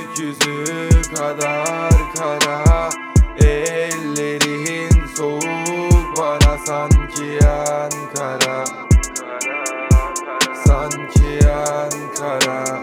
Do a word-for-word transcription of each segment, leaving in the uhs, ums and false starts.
Gökyüzü kadar kara, ellerin soğuk bana sanki Ankara. Sanki Ankara.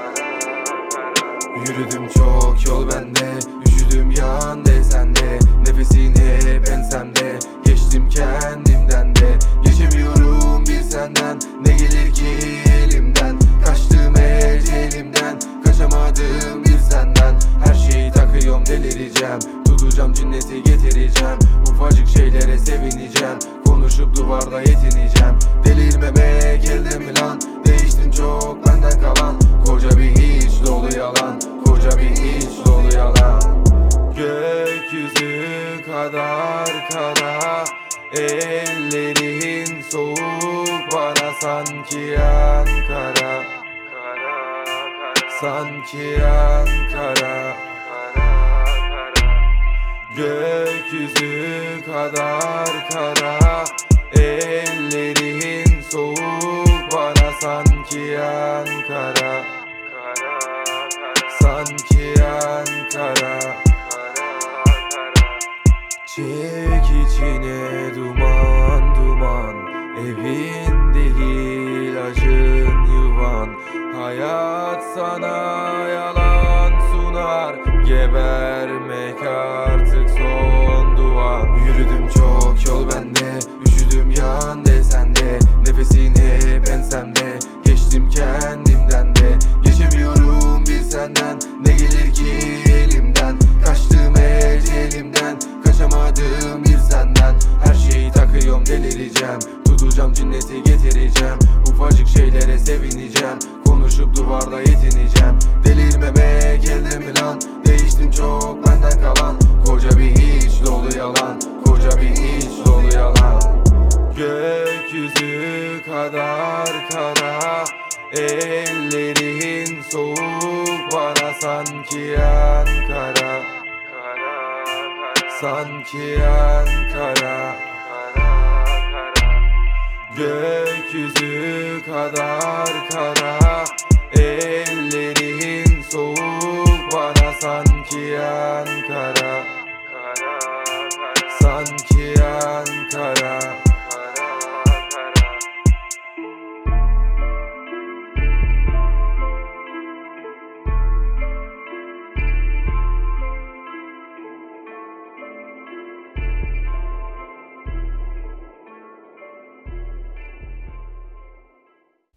Yürüdüm çok yol bende, üşüdüm yan desende. Nefesin hep ensemde, geçtim kendimden de. Geçemiyorum bir senden, ne gelir ki elimden. Kaçtım ecelimden, kaçamadım bir senden. Her şeyi takıyorum delireceğim, tutacağım cinneti getireceğim. Ufacık şeylere sevineceğim, konuşup duvarda yetineceğim. Delirmemek elde mi lan, değiştin çok benden kalan. Koca bir hiç dolu yalan, koca bir hiç dolu yalan. Gökyüzü kadar kara, ellerin soğuk bana sanki Ankara. Sanki Ankara. Gökyüzü kadar kara, ellerin soğuk bana sanki Ankara. Sanki Ankara. Çek içine duman duman, evin değil acın yuvan. Hayat sana yalan sunar, gebermek artık son duan. Yürüdüm çok yol bende, üşüdüm yan desende. Nefesin hep ensemde, geçtim kendimden de. Geçemiyorum bir senden, ne gelir ki elimden. Kaçtım ecelimden, kaçamadım bir senden. Her şeyi takıyorum delireceğim, tutacağım cinneti getireceğim. Ufacık şeylere sevineceğim, konuşup duvarda yetineceğim. Delirmemek elde mi lan, değiştim çok benden kalan. Koca bir hiç dolu yalan, koca bir hiç dolu yalan. Gökyüzü kadar kara, ellerin soğuk bana sanki Ankara. Sanki Ankara. Gökyüzü kadar kara, el